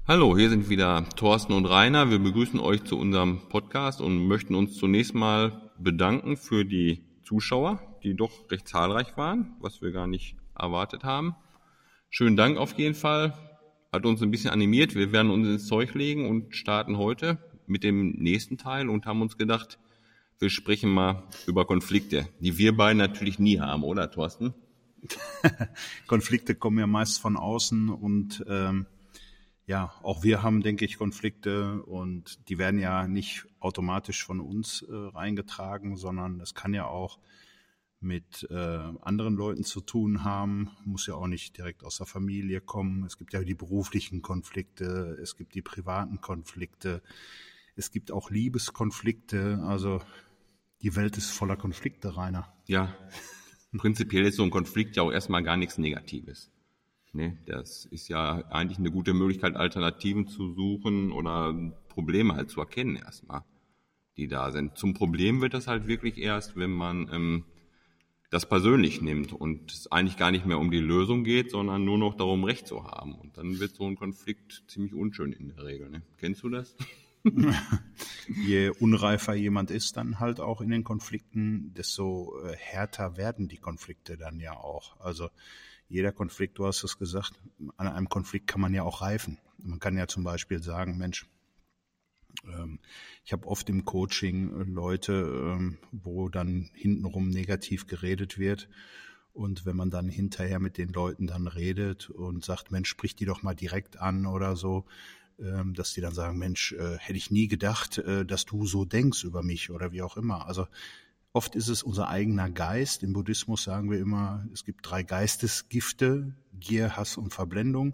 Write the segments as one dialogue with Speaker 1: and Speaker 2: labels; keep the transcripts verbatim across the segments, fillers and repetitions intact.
Speaker 1: Hallo, hier sind wieder Thorsten und Rainer. Wir begrüßen euch zu unserem Podcast und möchten uns zunächst mal bedanken für die Zuschauer, die doch recht zahlreich waren, was wir gar nicht erwartet haben. Schönen Dank auf jeden Fall. Hat uns ein bisschen animiert. Wir werden uns ins Zeug legen und starten heute mit dem nächsten Teil und haben uns gedacht, wir sprechen mal über Konflikte, die wir beiden natürlich nie haben, oder Thorsten?
Speaker 2: Konflikte kommen ja meist von außen und ähm, ja, auch wir haben, denke ich, Konflikte und die werden ja nicht automatisch von uns äh, reingetragen, sondern es kann ja auch mit äh, anderen Leuten zu tun haben, muss ja auch nicht direkt aus der Familie kommen. Es gibt ja die beruflichen Konflikte, es gibt die privaten Konflikte, es gibt auch Liebeskonflikte, also die Welt ist voller Konflikte, Rainer.
Speaker 1: Ja, prinzipiell ist so ein Konflikt ja auch erstmal gar nichts Negatives. Ne, das ist ja eigentlich eine gute Möglichkeit, Alternativen zu suchen oder Probleme halt zu erkennen erstmal, die da sind. Zum Problem wird das halt wirklich erst, wenn man ähm, das persönlich nimmt und es eigentlich gar nicht mehr um die Lösung geht, sondern nur noch darum, Recht zu haben. Und dann wird so ein Konflikt ziemlich unschön in der Regel. Ne? Kennst du das?
Speaker 2: Je unreifer jemand ist dann halt auch in den Konflikten, desto äh, härter werden die Konflikte dann ja auch. Also jeder Konflikt, du hast es gesagt, an einem Konflikt kann man ja auch reifen. Man kann ja zum Beispiel sagen, Mensch, ähm, ich habe oft im Coaching Leute, ähm, wo dann hintenrum negativ geredet wird. Und wenn man dann hinterher mit den Leuten dann redet und sagt, Mensch, sprich die doch mal direkt an oder so, ähm, dass die dann sagen, Mensch, äh, hätte ich nie gedacht, äh, dass du so denkst über mich oder wie auch immer. Also oft ist es unser eigener Geist. Im Buddhismus sagen wir immer, es gibt drei Geistesgifte, Gier, Hass und Verblendung.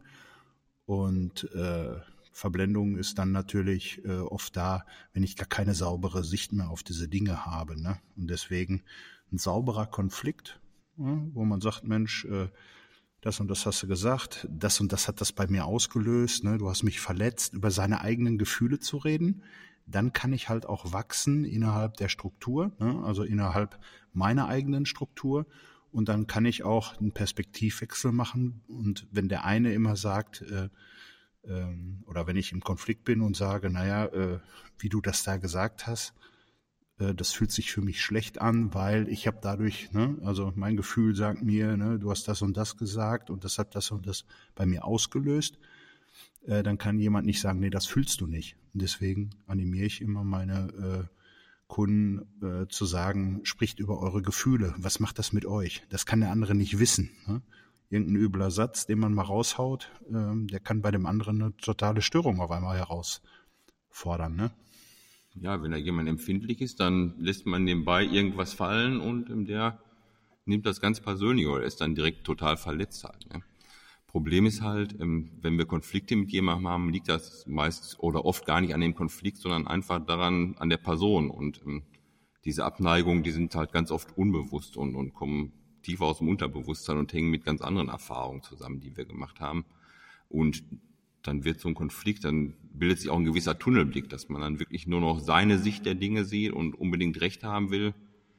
Speaker 2: Und äh, Verblendung ist dann natürlich äh, oft da, wenn ich gar keine saubere Sicht mehr auf diese Dinge habe. Ne? Und deswegen ein sauberer Konflikt, ja, wo man sagt, Mensch, äh, das und das hast du gesagt, das und das hat das bei mir ausgelöst, ne? Du hast mich verletzt, über seine eigenen Gefühle zu reden, dann kann ich halt auch wachsen innerhalb der Struktur, ne? Also innerhalb meiner eigenen Struktur und dann kann ich auch einen Perspektivwechsel machen und wenn der eine immer sagt, äh, ähm, oder wenn ich im Konflikt bin und sage, naja, äh, wie du das da gesagt hast, das fühlt sich für mich schlecht an, weil ich habe dadurch, ne, also mein Gefühl sagt mir, ne, du hast das und das gesagt und das hat das und das bei mir ausgelöst, äh, dann kann jemand nicht sagen, nee, das fühlst du nicht. Und deswegen animiere ich immer meine äh, Kunden äh, zu sagen, spricht über eure Gefühle, was macht das mit euch? Das kann der andere nicht wissen. Ne? Irgendein übler Satz, den man mal raushaut, äh, der kann bei dem anderen eine totale Störung auf einmal herausfordern, ne?
Speaker 1: Ja, wenn da jemand empfindlich ist, dann lässt man nebenbei irgendwas fallen und ähm, der nimmt das ganz persönlich oder ist dann direkt total verletzt halt. Ne? Problem ist halt, ähm, wenn wir Konflikte mit jemandem haben, liegt das meist oder oft gar nicht an dem Konflikt, sondern einfach daran, an der Person. Und ähm, diese Abneigungen, die sind halt ganz oft unbewusst und, und kommen tiefer aus dem Unterbewusstsein und hängen mit ganz anderen Erfahrungen zusammen, die wir gemacht haben. Und dann wird so ein Konflikt, dann bildet sich auch ein gewisser Tunnelblick, dass man dann wirklich nur noch seine Sicht der Dinge sieht und unbedingt Recht haben will.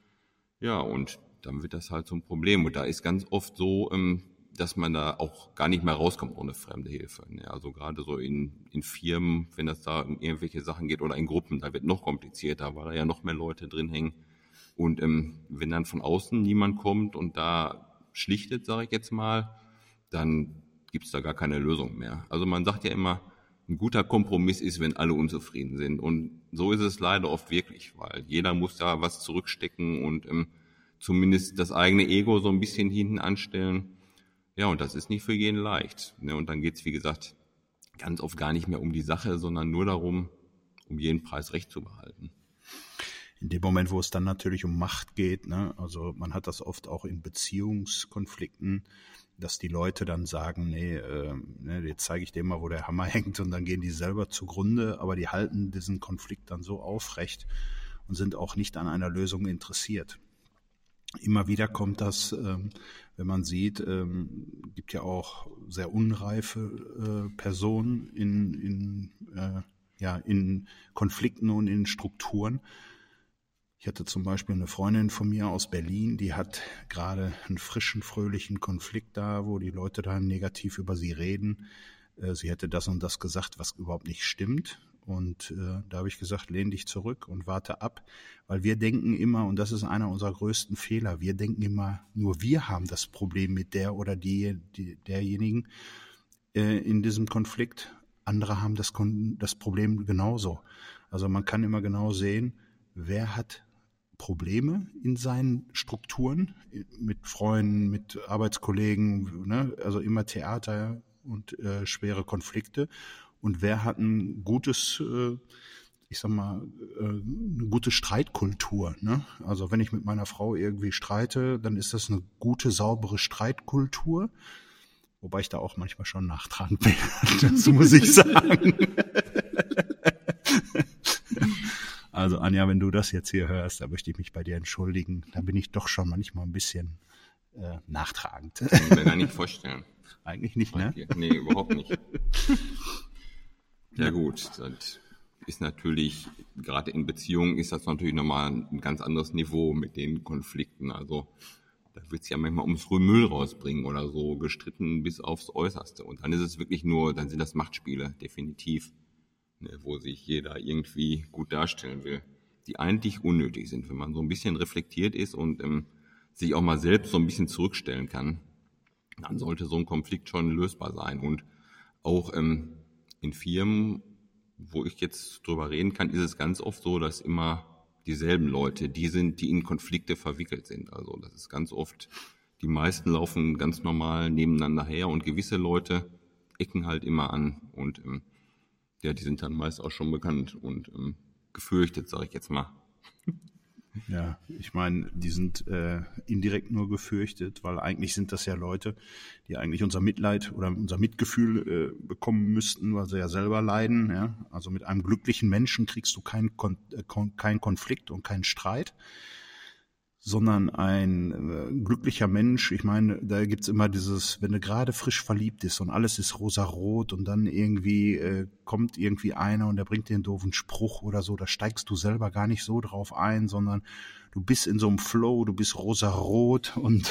Speaker 1: Ja, und dann wird das halt so ein Problem. Und da ist ganz oft so, dass man da auch gar nicht mehr rauskommt ohne fremde Hilfe. Also gerade so in, in Firmen, wenn das da um irgendwelche Sachen geht oder in Gruppen, da wird noch komplizierter, weil da ja noch mehr Leute drin hängen. Und ähm, wenn dann von außen niemand kommt und da schlichtet, sage ich jetzt mal, dann gibt's da gar keine Lösung mehr. Also man sagt ja immer, ein guter Kompromiss ist, wenn alle unzufrieden sind. Und so ist es leider oft wirklich, weil jeder muss da was zurückstecken und ähm, zumindest das eigene Ego so ein bisschen hinten anstellen. Ja, und das ist nicht für jeden leicht. Ne? Und dann geht's, wie gesagt, ganz oft gar nicht mehr um die Sache, sondern nur darum, um jeden Preis Recht zu behalten.
Speaker 2: In dem Moment, wo es dann natürlich um Macht geht, ne, also man hat das oft auch in Beziehungskonflikten, dass die Leute dann sagen, nee, äh, ne, jetzt zeige ich dem mal, wo der Hammer hängt und dann gehen die selber zugrunde, aber die halten diesen Konflikt dann so aufrecht und sind auch nicht an einer Lösung interessiert. Immer wieder kommt das, ähm, wenn man sieht, ähm, gibt ja auch sehr unreife äh, Personen in, in, äh, ja, in Konflikten und in Strukturen. Ich hatte zum Beispiel eine Freundin von mir aus Berlin, die hat gerade einen frischen, fröhlichen Konflikt da, wo die Leute dann negativ über sie reden. äh, sie hätte das und das gesagt, was überhaupt nicht stimmt. Und äh, da habe ich gesagt, lehn dich zurück und warte ab, weil wir denken immer, und das ist einer unserer größten Fehler, wir denken immer, nur wir haben das Problem mit der oder die, die derjenigen äh, in diesem Konflikt. Andere haben das, das Problem genauso. Also man kann immer genau sehen, wer hat Probleme in seinen Strukturen, mit Freunden, mit Arbeitskollegen, ne? Also immer Theater und äh, schwere Konflikte. Und wer hat ein gutes, äh, ich sag mal, äh, eine gute Streitkultur, ne? Also wenn ich mit meiner Frau irgendwie streite, dann ist das eine gute, saubere Streitkultur. Wobei ich da auch manchmal schon nachtragend bin, das muss ich sagen. Also Anja, wenn du das jetzt hier hörst, da möchte ich mich bei dir entschuldigen. Da bin ich doch schon manchmal ein bisschen äh, nachtragend.
Speaker 1: Das kann ich mir gar nicht vorstellen.
Speaker 2: Eigentlich nicht, ne?
Speaker 1: Nee, überhaupt nicht. Ja gut, das ist natürlich, gerade in Beziehungen ist das natürlich nochmal ein ganz anderes Niveau mit den Konflikten. Also da wird es ja manchmal ums Müll rausbringen oder so, gestritten bis aufs Äußerste. Und dann ist es wirklich nur, dann sind das Machtspiele, definitiv. Ne, wo sich jeder irgendwie gut darstellen will, die eigentlich unnötig sind. Wenn man so ein bisschen reflektiert ist und ähm, sich auch mal selbst so ein bisschen zurückstellen kann, dann sollte so ein Konflikt schon lösbar sein. Und auch ähm, in Firmen, wo ich jetzt drüber reden kann, ist es ganz oft so, dass immer dieselben Leute die sind, die in Konflikte verwickelt sind. Also das ist ganz oft, die meisten laufen ganz normal nebeneinander her und gewisse Leute ecken halt immer an und ähm, ja, die sind dann meist auch schon bekannt und ähm, gefürchtet, sage ich jetzt mal.
Speaker 2: Ja, ich meine, die sind äh, indirekt nur gefürchtet, weil eigentlich sind das ja Leute, die eigentlich unser Mitleid oder unser Mitgefühl äh, bekommen müssten, weil sie ja selber leiden. Ja? Also mit einem glücklichen Menschen kriegst du keinen Kon- äh, kein Konflikt und keinen Streit, sondern ein äh, glücklicher Mensch, ich meine, da gibt's immer dieses, wenn du gerade frisch verliebt bist und alles ist rosarot und dann irgendwie äh, kommt irgendwie einer und der bringt dir einen doofen Spruch oder so, da steigst du selber gar nicht so drauf ein, sondern du bist in so einem Flow, du bist rosarot und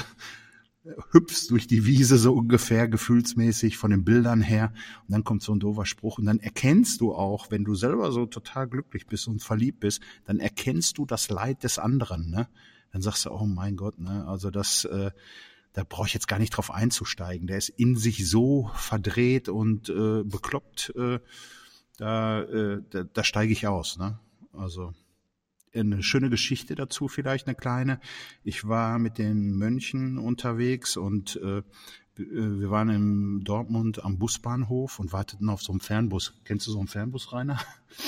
Speaker 2: hüpfst durch die Wiese so ungefähr gefühlsmäßig von den Bildern her und dann kommt so ein doofer Spruch und dann erkennst du auch, wenn du selber so total glücklich bist und verliebt bist, dann erkennst du das Leid des anderen, ne? Dann sagst du, oh mein Gott, ne, also das, äh, da brauche ich jetzt gar nicht drauf einzusteigen. Der ist in sich so verdreht und äh, bekloppt, äh, da, äh, da, da steige ich aus, ne? Also eine schöne Geschichte dazu, vielleicht eine kleine. Ich war mit den Mönchen unterwegs und äh, wir waren in Dortmund am Busbahnhof und warteten auf so einen Fernbus. Kennst du so einen Fernbus, Rainer?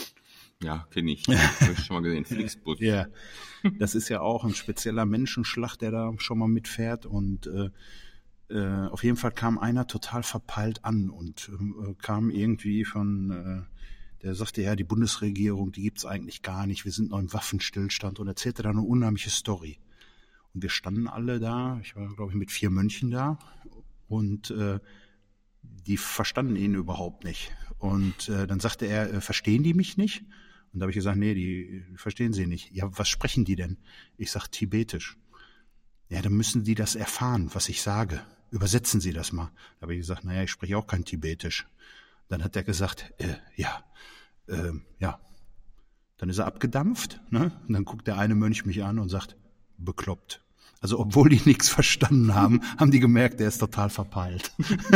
Speaker 1: Ja, kenne ich. Habe ich schon mal gesehen. Flixbus.
Speaker 2: Ja, das ist ja auch ein spezieller Menschenschlag, der da schon mal mitfährt. Und äh, äh, auf jeden Fall kam einer total verpeilt an und äh, kam irgendwie von, äh, der sagte, ja, die Bundesregierung, die gibt's eigentlich gar nicht. Wir sind noch im Waffenstillstand und erzählte dann eine unheimliche Story. Und wir standen alle da, ich war, glaube ich, mit vier Mönchen da und äh, die verstanden ihn überhaupt nicht. Und äh, dann sagte er, äh, verstehen die mich nicht? Und da habe ich gesagt, nee, die verstehen sie nicht. Ja, was sprechen die denn? Ich sag Tibetisch. Ja, dann müssen die das erfahren, was ich sage. Übersetzen Sie das mal. Da habe ich gesagt, naja, ich spreche auch kein Tibetisch. Dann hat er gesagt, äh, ja, äh, ja. Dann ist er abgedampft, ne? Und dann guckt der eine Mönch mich an und sagt, bekloppt. Also obwohl die nichts verstanden haben, haben die gemerkt, der ist total verpeilt.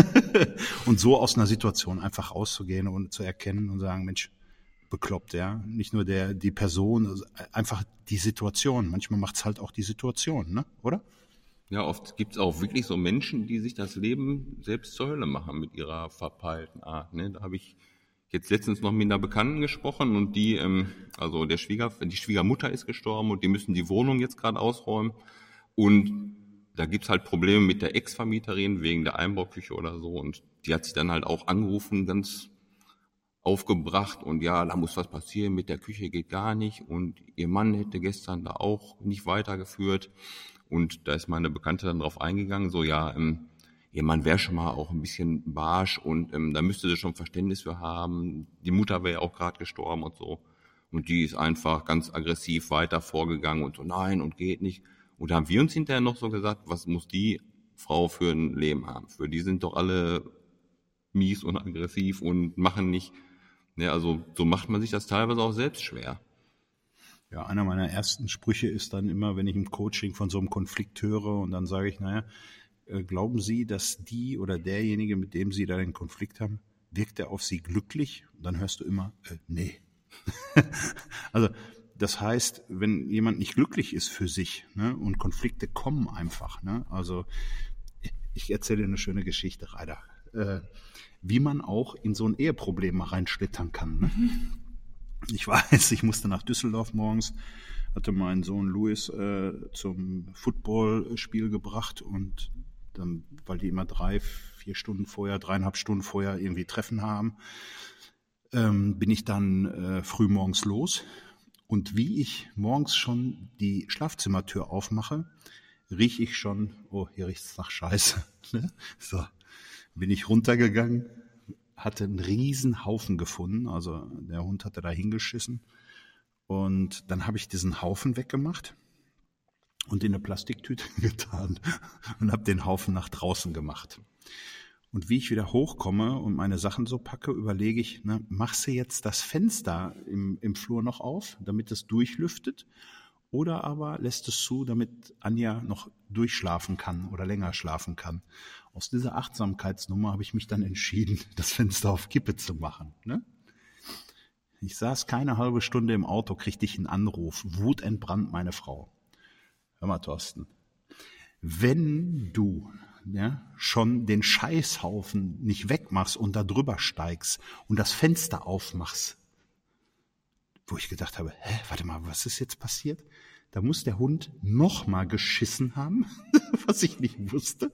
Speaker 2: Und so aus einer Situation einfach rauszugehen und zu erkennen und sagen, Mensch, bekloppt, ja. Nicht nur der, die Person, also einfach die Situation. Manchmal macht's halt auch die Situation, ne? Oder?
Speaker 1: Ja, oft gibt's auch wirklich so Menschen, die sich das Leben selbst zur Hölle machen mit ihrer verpeilten Art. Ne? Da habe ich jetzt letztens noch mit einer Bekannten gesprochen und die, ähm, also der Schwieger, die Schwiegermutter ist gestorben und die müssen die Wohnung jetzt gerade ausräumen. Und da gibt's halt Probleme mit der Ex-Vermieterin wegen der Einbauküche oder so. Und die hat sich dann halt auch angerufen, ganz aufgebracht. Und ja, da muss was passieren, mit der Küche geht gar nicht. Und ihr Mann hätte gestern da auch nicht weitergeführt. Und da ist meine Bekannte dann drauf eingegangen, so ja, ähm, ihr Mann wäre schon mal auch ein bisschen barsch und ähm, da müsste sie schon Verständnis für haben. Die Mutter wäre ja auch gerade gestorben und so. Und die ist einfach ganz aggressiv weiter vorgegangen und so, nein, und geht nicht. Und da haben wir uns hinterher noch so gesagt, was muss die Frau für ein Leben haben? Für die sind doch alle mies und aggressiv und machen nicht. Ja, also so macht man sich das teilweise auch selbst schwer.
Speaker 2: Ja, einer meiner ersten Sprüche ist dann immer, wenn ich im Coaching von so einem Konflikt höre und dann sage ich, naja, äh, glauben Sie, dass die oder derjenige, mit dem Sie da den Konflikt haben, wirkt er auf Sie glücklich? Und dann hörst du immer, äh, nee. Also das heißt, wenn jemand nicht glücklich ist für sich, ne, und Konflikte kommen einfach, ne, also ich erzähle eine schöne Geschichte, Rainer, äh, wie man auch in so ein Eheproblem mal reinschlittern kann. Ne? Ich weiß, ich musste nach Düsseldorf morgens, hatte meinen Sohn Louis äh, zum Footballspiel gebracht und dann, weil die immer drei, vier Stunden vorher, dreieinhalb Stunden vorher irgendwie Treffen haben, ähm, bin ich dann äh, früh morgens los. Und wie ich morgens schon die Schlafzimmertür aufmache, rieche ich schon, oh, hier riecht's nach Scheiße. Ne? So, bin ich runtergegangen, hatte einen riesen Haufen gefunden, also der Hund hatte da hingeschissen. Und dann habe ich diesen Haufen weggemacht und in eine Plastiktüte getan und habe den Haufen nach draußen gemacht. Und wie ich wieder hochkomme und meine Sachen so packe, überlege ich, ne, machst du jetzt das Fenster im, im Flur noch auf, damit es durchlüftet? Oder aber lässt es zu, damit Anja noch durchschlafen kann oder länger schlafen kann? Aus dieser Achtsamkeitsnummer habe ich mich dann entschieden, das Fenster auf Kippe zu machen. Ne? Ich saß keine halbe Stunde im Auto, kriegte ich einen Anruf, wutentbrannt meine Frau. Hör mal, Thorsten, wenn du ja, schon den Scheißhaufen nicht wegmachst und da drüber steigst und das Fenster aufmachst, wo ich gedacht habe, hä, warte mal, was ist jetzt passiert? Da muss der Hund noch mal geschissen haben, was ich nicht wusste.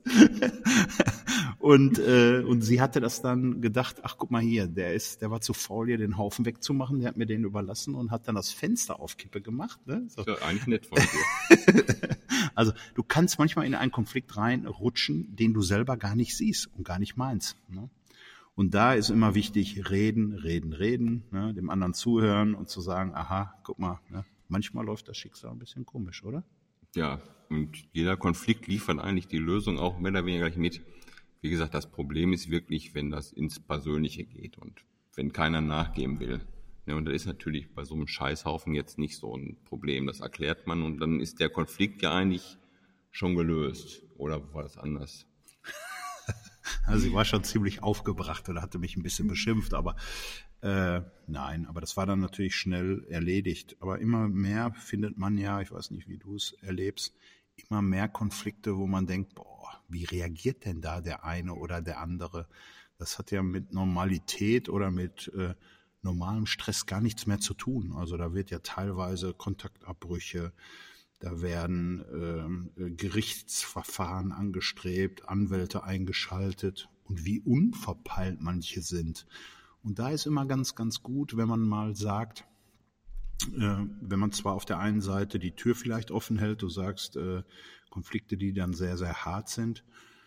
Speaker 2: Und äh, und sie hatte das dann gedacht, ach guck mal hier, der ist, der war zu faul, hier den Haufen wegzumachen, der hat mir den überlassen und hat dann das Fenster auf Kippe gemacht. Ne? So.
Speaker 1: Das ist ja eigentlich nett von dir.
Speaker 2: Also du kannst manchmal in einen Konflikt reinrutschen, den du selber gar nicht siehst und gar nicht meinst. Ne? Und da ist immer wichtig, reden, reden, reden, ne? Dem anderen zuhören und zu sagen, aha, guck mal, ne? Manchmal läuft das Schicksal ein bisschen komisch, oder?
Speaker 1: Ja, und jeder Konflikt liefert eigentlich die Lösung auch mehr oder weniger gleich mit. Wie gesagt, das Problem ist wirklich, wenn das ins Persönliche geht und wenn keiner nachgeben will. Ja, und das ist natürlich bei so einem Scheißhaufen jetzt nicht so ein Problem. Das erklärt man und dann ist der Konflikt ja eigentlich schon gelöst. Oder war das anders?
Speaker 2: Also sie war schon ziemlich aufgebracht oder hatte mich ein bisschen beschimpft, aber äh, nein, aber das war dann natürlich schnell erledigt. Aber immer mehr findet man ja, ich weiß nicht, wie du es erlebst, immer mehr Konflikte, wo man denkt, boah, wie reagiert denn da der eine oder der andere? Das hat ja mit Normalität oder mit äh, normalem Stress gar nichts mehr zu tun. Also da wird ja teilweise Kontaktabbrüche, da werden ähm, Gerichtsverfahren angestrebt, Anwälte eingeschaltet und wie unverpeilt manche sind. Und da ist immer ganz, ganz gut, wenn man mal sagt, äh, wenn man zwar auf der einen Seite die Tür vielleicht offen hält, du sagst äh, Konflikte, die dann sehr, sehr hart sind,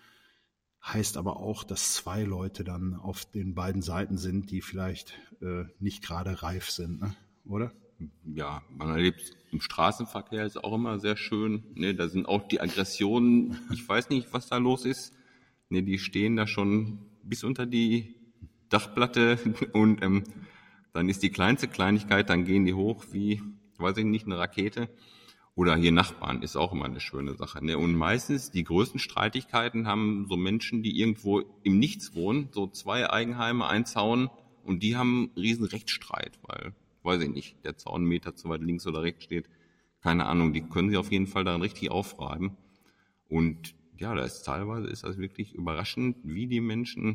Speaker 2: heißt aber auch, dass zwei Leute dann auf den beiden Seiten sind, die vielleicht äh, nicht gerade reif sind, ne? Oder?
Speaker 1: Ja, man erlebt im Straßenverkehr ist auch immer sehr schön. Ne, da sind auch die Aggressionen, ich weiß nicht, was da los ist. Ne, die stehen da schon bis unter die Dachplatte und ähm, dann ist die kleinste Kleinigkeit, dann gehen die hoch wie, weiß ich nicht, eine Rakete. Oder hier Nachbarn ist auch immer eine schöne Sache. Ne? Und meistens die größten Streitigkeiten haben so Menschen, die irgendwo im Nichts wohnen, so zwei Eigenheime, ein Zaun und die haben einen riesen Rechtsstreit, weil weiß ich nicht, der Zaun einen Meter zu weit links oder rechts steht. Keine Ahnung, die können sie auf jeden Fall daran richtig aufreiben. Und ja, da ist teilweise ist das wirklich überraschend, wie die Menschen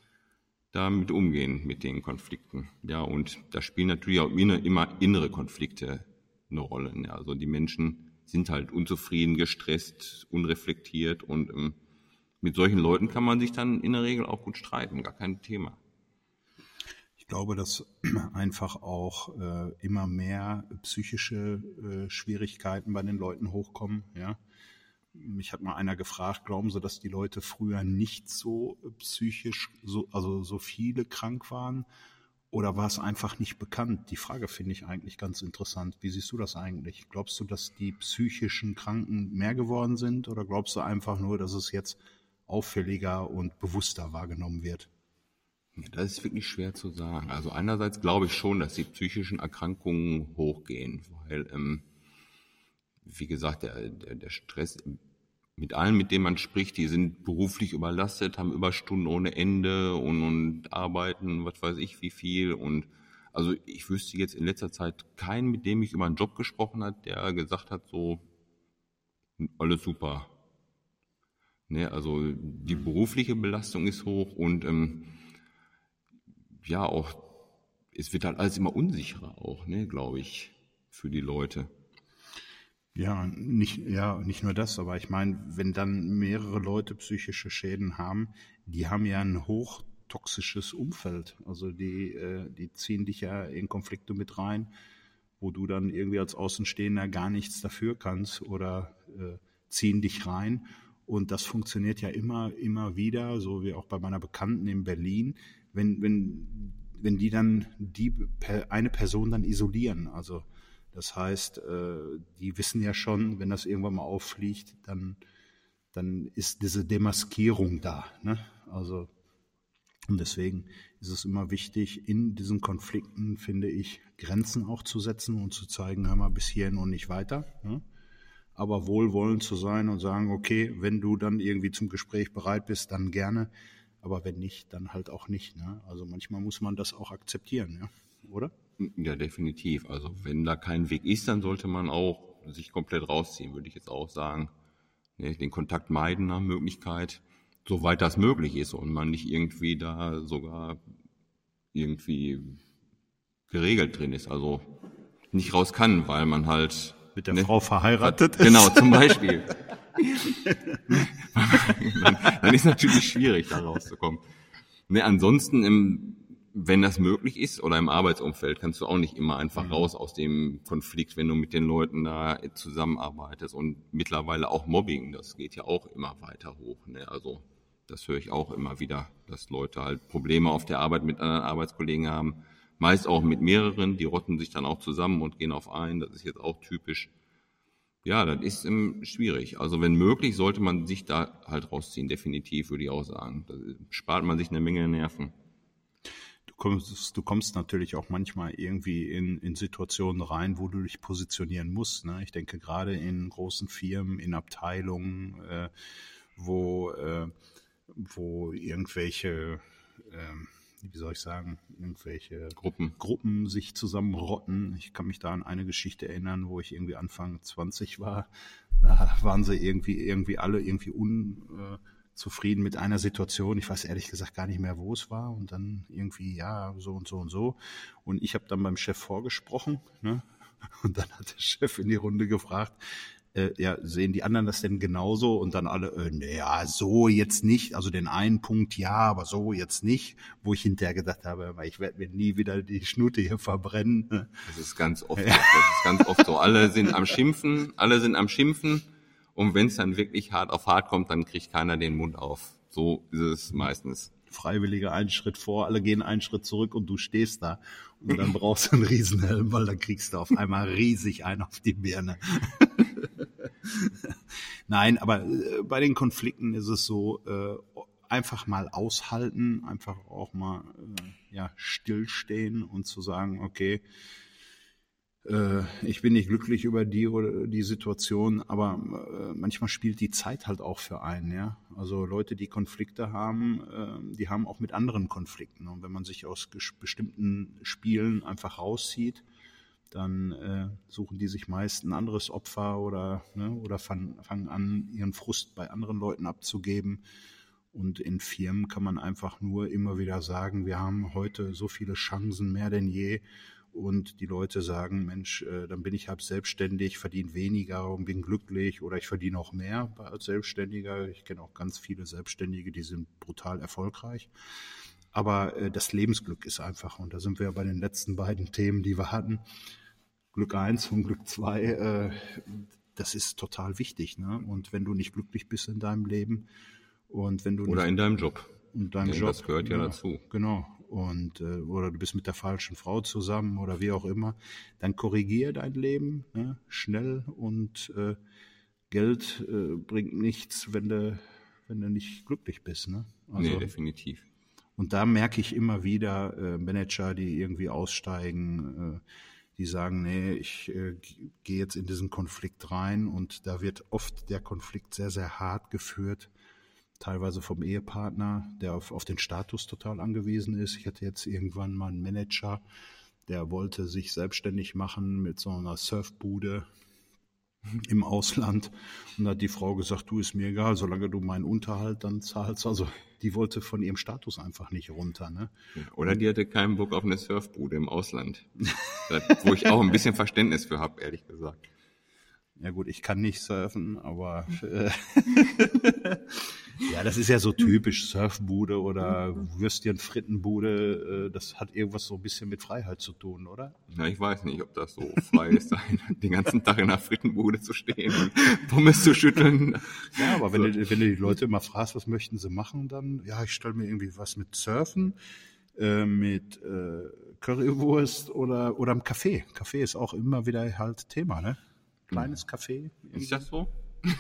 Speaker 1: damit umgehen, mit den Konflikten. Ja, und da spielen natürlich auch immer innere Konflikte eine Rolle. Ja, also die Menschen sind halt unzufrieden, gestresst, unreflektiert und ähm, mit solchen Leuten kann man sich dann in der Regel auch gut streiten, gar kein Thema.
Speaker 2: Ich glaube, dass einfach auch äh, immer mehr psychische äh, Schwierigkeiten bei den Leuten hochkommen. Ja, mich hat mal einer gefragt: Glauben Sie, dass die Leute früher nicht so psychisch, so, also so viele krank waren, oder war es einfach nicht bekannt? Die Frage finde ich eigentlich ganz interessant. Wie siehst du das eigentlich? Glaubst du, dass die psychischen Kranken mehr geworden sind, oder glaubst du einfach nur, dass es jetzt auffälliger und bewusster wahrgenommen wird?
Speaker 1: Das ist wirklich schwer zu sagen. Also einerseits glaube ich schon, dass die psychischen Erkrankungen hochgehen, weil, ähm, wie gesagt, der, der, der Stress mit allen, mit denen man spricht, die sind beruflich überlastet, haben Überstunden ohne Ende und, und arbeiten, was weiß ich, wie viel. Und also ich wüsste jetzt in letzter Zeit keinen, mit dem ich über einen Job gesprochen hat, der gesagt hat, so alles super. Ne, also die berufliche Belastung ist hoch und ähm, ja auch, es wird halt alles immer unsicherer auch, ne, glaube ich, für die Leute.
Speaker 2: Ja, nicht, ja, nicht nur das, aber ich meine, wenn dann mehrere Leute psychische Schäden haben, die haben ja ein hochtoxisches Umfeld. Also die, äh, die ziehen dich ja in Konflikte mit rein, wo du dann irgendwie als Außenstehender gar nichts dafür kannst oder äh, ziehen dich rein. Und das funktioniert ja immer, immer wieder, so wie auch bei meiner Bekannten in Berlin, wenn, wenn, wenn die dann die eine Person dann isolieren, also das heißt, die wissen ja schon, wenn das irgendwann mal auffliegt, dann, dann ist diese Demaskierung da. Ne? Also, und deswegen ist es immer wichtig, in diesen Konflikten, finde ich, Grenzen auch zu setzen und zu zeigen, hör mal, bis hierhin und nicht weiter. Ne? Aber wohlwollend zu sein und sagen, okay, wenn du dann irgendwie zum Gespräch bereit bist, dann gerne. Aber wenn nicht, dann halt auch nicht. Ne? Also manchmal muss man das auch akzeptieren, ja? Oder?
Speaker 1: Ja, definitiv. Also wenn da kein Weg ist, dann sollte man auch sich komplett rausziehen, würde ich jetzt auch sagen. Den Kontakt meiden nach Möglichkeit, soweit das möglich ist und man nicht irgendwie da sogar irgendwie geregelt drin ist. Also nicht raus kann, weil man halt
Speaker 2: mit der ne, Frau verheiratet
Speaker 1: hat, ist. Genau, zum Beispiel. dann, dann ist natürlich schwierig, da rauszukommen. Ne, ansonsten im wenn das möglich ist oder im Arbeitsumfeld, kannst du auch nicht immer einfach mhm. raus aus dem Konflikt, wenn du mit den Leuten da zusammenarbeitest. Und mittlerweile auch Mobbing, das geht ja auch immer weiter hoch. Ne? Also das höre ich auch immer wieder, dass Leute halt Probleme auf der Arbeit mit anderen Arbeitskollegen haben. Meist auch mit mehreren, die rotten sich dann auch zusammen und gehen auf einen. Das ist jetzt auch typisch. Ja, das ist ähm, schwierig. Also wenn möglich, sollte man sich da halt rausziehen, definitiv, würde ich auch sagen. Da spart man sich eine Menge Nerven.
Speaker 2: Du kommst, du kommst natürlich auch manchmal irgendwie in, in Situationen rein, wo du dich positionieren musst. Ne? Ich denke gerade in großen Firmen, in Abteilungen, äh, wo, äh, wo irgendwelche, äh, wie soll ich sagen, irgendwelche
Speaker 1: Gruppen.
Speaker 2: Gruppen sich zusammenrotten. Ich kann mich da an eine Geschichte erinnern, wo ich irgendwie Anfang zwanzig war. Da waren sie irgendwie, irgendwie alle irgendwie un... Äh, zufrieden mit einer Situation. Ich weiß ehrlich gesagt gar nicht mehr, wo es war. Und dann irgendwie, ja, so und so und so. Und ich habe dann beim Chef vorgesprochen. Ne? Und dann hat der Chef in die Runde gefragt, äh, ja, sehen die anderen das denn genauso? Und dann alle, äh, naja, so jetzt nicht. Also den einen Punkt ja, aber so jetzt nicht. Wo ich hinterher gedacht habe, ich werde mir nie wieder die Schnute hier verbrennen.
Speaker 1: Das ist ganz oft, ja. Das ist ganz oft so. Alle sind am Schimpfen, alle sind am Schimpfen. Und wenn es dann wirklich hart auf hart kommt, dann kriegt keiner den Mund auf. So ist es meistens.
Speaker 2: Freiwilliger einen Schritt vor, alle gehen einen Schritt zurück und du stehst da. Und dann brauchst du einen Riesenhelm, weil dann kriegst du auf einmal riesig einen auf die Birne. Nein, aber äh, bei den Konflikten ist es so, äh, einfach mal aushalten, einfach auch mal äh, ja stillstehen und zu sagen, okay, ich bin nicht glücklich über die oder die Situation, aber äh, manchmal spielt die Zeit halt auch für einen, ja. Also Leute, die Konflikte haben, äh, die haben auch mit anderen Konflikten. Und wenn man sich aus bestimmten Spielen einfach rauszieht, dann äh, suchen die sich meist ein anderes Opfer oder ne, oder fangen, fangen an, ihren Frust bei anderen Leuten abzugeben. Und in Firmen kann man einfach nur immer wieder sagen, wir haben heute so viele Chancen mehr denn je. Und die Leute sagen, Mensch, äh, dann bin ich halb selbstständig, verdiene weniger und bin glücklich oder ich verdiene auch mehr als Selbstständiger. Ich kenne auch ganz viele Selbstständige, die sind brutal erfolgreich. Aber äh, das Lebensglück ist einfach, und da sind wir ja bei den letzten beiden Themen, die wir hatten, Glück eins und Glück zwei, äh, das ist total wichtig. Ne? Und wenn du nicht glücklich bist in deinem Leben und wenn du
Speaker 1: Oder
Speaker 2: nicht,
Speaker 1: in deinem Job.
Speaker 2: In deinem
Speaker 1: ja,
Speaker 2: Job.
Speaker 1: Das gehört ja, ja dazu.
Speaker 2: Genau. Und äh, oder du bist mit der falschen Frau zusammen oder wie auch immer, dann korrigier dein Leben ne, schnell und äh, Geld äh, bringt nichts, wenn du wenn du nicht glücklich bist. Ne?
Speaker 1: Also, nee, definitiv.
Speaker 2: Und da merke ich immer wieder äh, Manager, die irgendwie aussteigen, äh, die sagen, nee, ich äh, gehe jetzt in diesen Konflikt rein und da wird oft der Konflikt sehr, sehr hart geführt, teilweise vom Ehepartner, der auf, auf den Status total angewiesen ist. Ich hatte jetzt irgendwann mal einen Manager, der wollte sich selbstständig machen mit so einer Surfbude im Ausland und da hat die Frau gesagt, du, ist mir egal, solange du meinen Unterhalt dann zahlst. Also die wollte von ihrem Status einfach nicht runter. Ne?
Speaker 1: Oder die hatte keinen Bock auf eine Surfbude im Ausland, wo ich auch ein bisschen Verständnis für habe, ehrlich gesagt.
Speaker 2: Ja gut, ich kann nicht surfen, aber äh, ja, das ist ja so typisch, Surfbude oder Würstchen-Frittenbude, äh, das hat irgendwas so ein bisschen mit Freiheit zu tun, oder?
Speaker 1: Na, ich weiß nicht, ob das so frei ist, den ganzen Tag in einer Frittenbude zu stehen und Pommes zu schütteln.
Speaker 2: Ja, aber wenn, du, wenn du die Leute immer fragst, was möchten sie machen, dann, ja, ich stelle mir irgendwie was mit Surfen, äh, mit äh, Currywurst oder oder im Café. Café ist auch immer wieder halt Thema, ne? Kleines Café.
Speaker 1: Ist das so?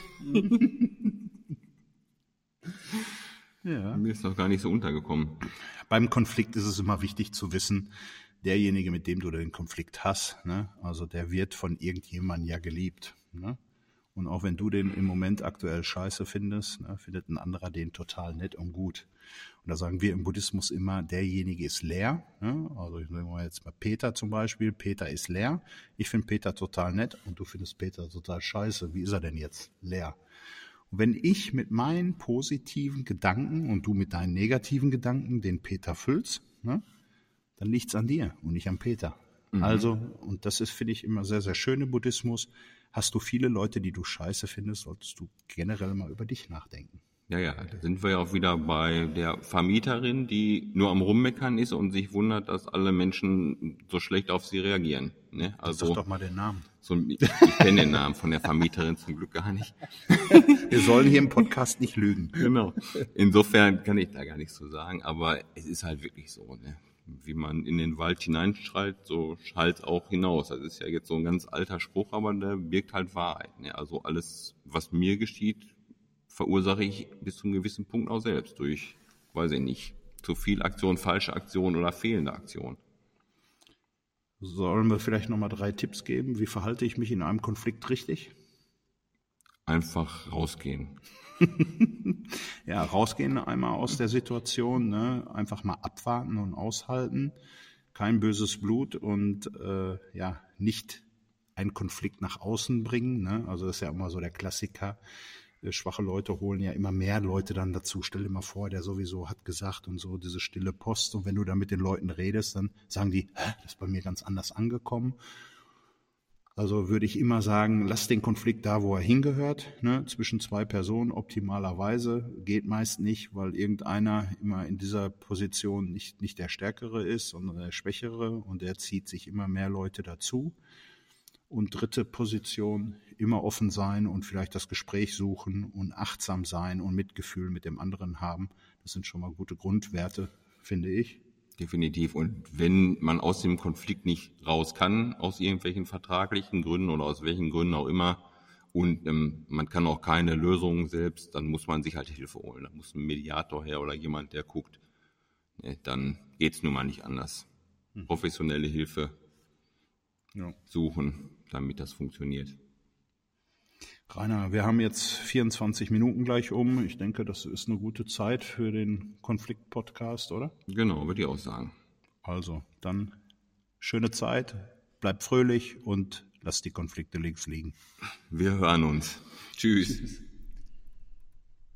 Speaker 2: Ja.
Speaker 1: Mir ist noch gar nicht so untergekommen.
Speaker 2: Beim Konflikt ist es immer wichtig zu wissen, derjenige, mit dem du den Konflikt hast, ne, also der wird von irgendjemandem ja geliebt. Ne? Und auch wenn du den im Moment aktuell scheiße findest, ne, findet ein anderer den total nett und gut. Und da sagen wir im Buddhismus immer, derjenige ist leer. Ne? Also ich nehme mal jetzt mal Peter zum Beispiel. Peter ist leer. Ich finde Peter total nett und du findest Peter total scheiße. Wie ist er denn jetzt? Leer. Und wenn ich mit meinen positiven Gedanken und du mit deinen negativen Gedanken den Peter füllst, ne, dann liegt's an dir und nicht am Peter. Mhm. Also, und das ist, finde ich, immer sehr, sehr schön im Buddhismus. Hast du viele Leute, die du scheiße findest, solltest du generell mal über dich nachdenken.
Speaker 1: Ja, ja, da sind wir ja auch wieder bei der Vermieterin, die nur am Rummeckern ist und sich wundert, dass alle Menschen so schlecht auf sie reagieren. Ne? Also,
Speaker 2: sag doch mal den Namen.
Speaker 1: So, ich ich kenne den Namen von der Vermieterin zum Glück gar nicht.
Speaker 2: Wir sollen hier im Podcast nicht lügen.
Speaker 1: Genau. Insofern kann ich da gar nichts zu sagen, aber es ist halt wirklich so, ne? Wie man in den Wald hineinschreit, so schallt auch hinaus. Das ist ja jetzt so ein ganz alter Spruch, aber der birgt halt Wahrheit. Ne? Also alles, was mir geschieht, verursache ich bis zu einem gewissen Punkt auch selbst durch, weiß ich nicht, zu viel Aktion, falsche Aktion oder fehlende Aktion.
Speaker 2: Sollen wir vielleicht nochmal drei Tipps geben? Wie verhalte ich mich in einem Konflikt richtig?
Speaker 1: Einfach rausgehen.
Speaker 2: Ja, rausgehen einmal aus der Situation, ne? Einfach mal abwarten und aushalten. Kein böses Blut und äh, ja, nicht einen Konflikt nach außen bringen. Ne? Also das ist ja immer so der Klassiker. Schwache Leute holen ja immer mehr Leute dann dazu. Stell dir mal vor, der sowieso hat gesagt und so, diese stille Post. Und wenn du dann mit den Leuten redest, dann sagen die, hä, das ist bei mir ganz anders angekommen. Also würde ich immer sagen, lass den Konflikt da, wo er hingehört, ne, zwischen zwei Personen optimalerweise. Geht meist nicht, weil irgendeiner immer in dieser Position nicht, nicht der Stärkere ist, sondern der Schwächere und der zieht sich immer mehr Leute dazu. Und dritte Position, immer offen sein und vielleicht das Gespräch suchen und achtsam sein und Mitgefühl mit dem anderen haben. Das sind schon mal gute Grundwerte, finde ich.
Speaker 1: Definitiv. Und wenn man aus dem Konflikt nicht raus kann, aus irgendwelchen vertraglichen Gründen oder aus welchen Gründen auch immer, und ähm, man kann auch keine Lösung selbst, dann muss man sich halt Hilfe holen. Da muss ein Mediator her oder jemand, der guckt. Ne, dann geht's nun mal nicht anders. Hm. Professionelle Hilfe ja. suchen, damit das funktioniert.
Speaker 2: Rainer, wir haben jetzt vierundzwanzig Minuten gleich um. Ich denke, das ist eine gute Zeit für den Konflikt-Podcast, oder?
Speaker 1: Genau, würde ich auch sagen.
Speaker 2: Also, dann schöne Zeit, bleib fröhlich und lass die Konflikte links liegen.
Speaker 1: Wir hören uns. Tschüss.